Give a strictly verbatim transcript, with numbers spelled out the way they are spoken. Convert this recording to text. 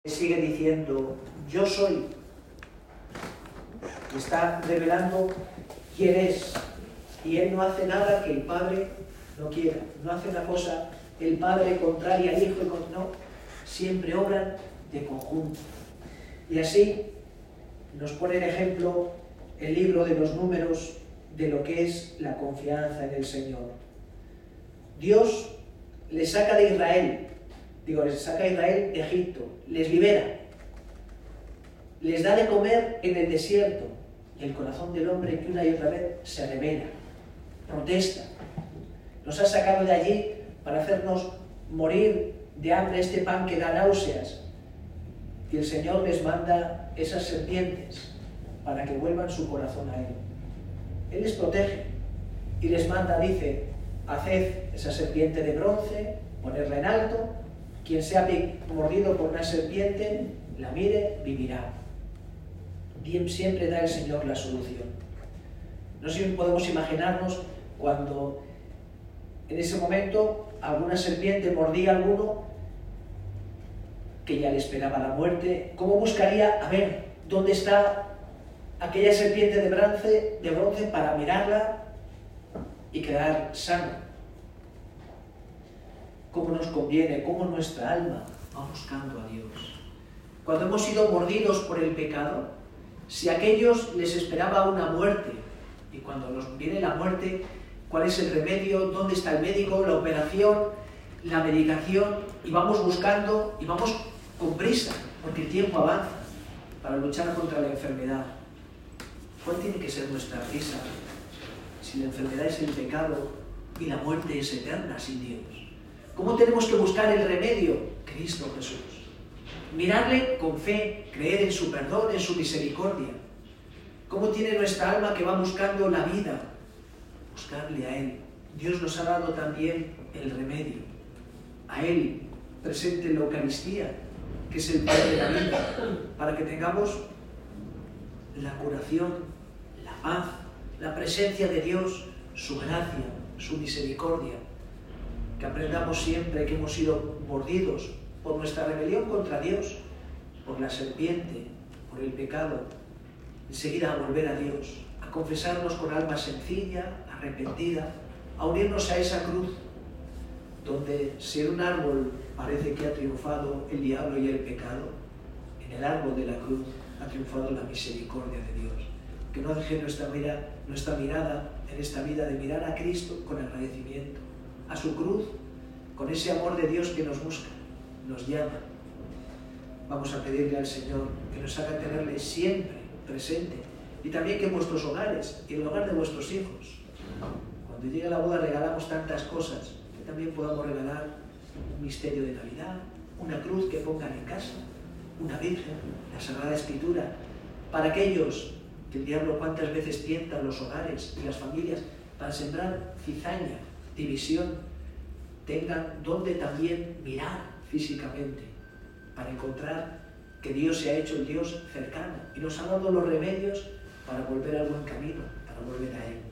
Sigue diciendo, yo soy. Está revelando quién es. Y él no hace nada que el Padre no quiera. No hace una cosa el Padre contraria al Hijo. Y no, siempre obran de conjunto. Y así nos pone en ejemplo el libro de los Números de lo que es la confianza en el Señor. Dios les saca de Israel. Digo, les saca a Israel de Egipto, les libera, les da de comer en el desierto, y el corazón del hombre que una y otra vez se revela, protesta. Nos ha sacado de allí para hacernos morir de hambre este pan que da náuseas, y el Señor les manda esas serpientes para que vuelvan su corazón a Él. Él les protege y les manda, dice, haced esa serpiente de bronce, ponerla en alto. Quien sea mordido por una serpiente, la mire, vivirá. Siempre da el Señor la solución. No sé si podemos imaginarnos cuando en ese momento alguna serpiente mordía a alguno que ya le esperaba la muerte. ¿Cómo buscaría a ver dónde está aquella serpiente de bronce, de bronce para mirarla y quedar sano? Cómo nos conviene, cómo nuestra alma va buscando a Dios. Cuando hemos sido mordidos por el pecado, si a aquellos les esperaba una muerte, y cuando nos viene la muerte, ¿cuál es el remedio? ¿Dónde está el médico? La operación, la medicación, y vamos buscando, y vamos con prisa, porque el tiempo avanza, para luchar contra la enfermedad. ¿Cuál tiene que ser nuestra prisa? Si la enfermedad es el pecado y la muerte es eterna sin Dios. ¿Cómo tenemos que buscar el remedio? Cristo Jesús. Mirarle con fe, creer en su perdón, en su misericordia. ¿Cómo tiene nuestra alma que va buscando la vida? Buscarle a Él. Dios nos ha dado también el remedio. A Él, presente en la Eucaristía, que es el pan de la vida, para que tengamos la curación, la paz, la presencia de Dios, su gracia, su misericordia. Que aprendamos siempre que hemos sido mordidos por nuestra rebelión contra Dios, por la serpiente, por el pecado, enseguida a volver a Dios, a confesarnos con alma sencilla, arrepentida, a unirnos a esa cruz, donde si en un árbol parece que ha triunfado el diablo y el pecado, en el árbol de la cruz ha triunfado la misericordia de Dios. Que no deje nuestra mirada, nuestra mirada en esta vida de mirar a Cristo con agradecimiento, a su cruz, con ese amor de Dios que nos busca, nos llama. Vamos a pedirle al Señor que nos haga tenerle siempre presente, y también que en vuestros hogares y en el hogar de vuestros hijos, cuando llegue la boda regalamos tantas cosas, que también podamos regalar un misterio de Navidad, una cruz que pongan en casa, una Virgen, la Sagrada Escritura, para aquellos que el diablo cuántas veces tienta los hogares y las familias para sembrar cizaña, división, tengan donde también mirar físicamente para encontrar que Dios se ha hecho el Dios cercano y nos ha dado los remedios para volver al buen camino, para volver a Él.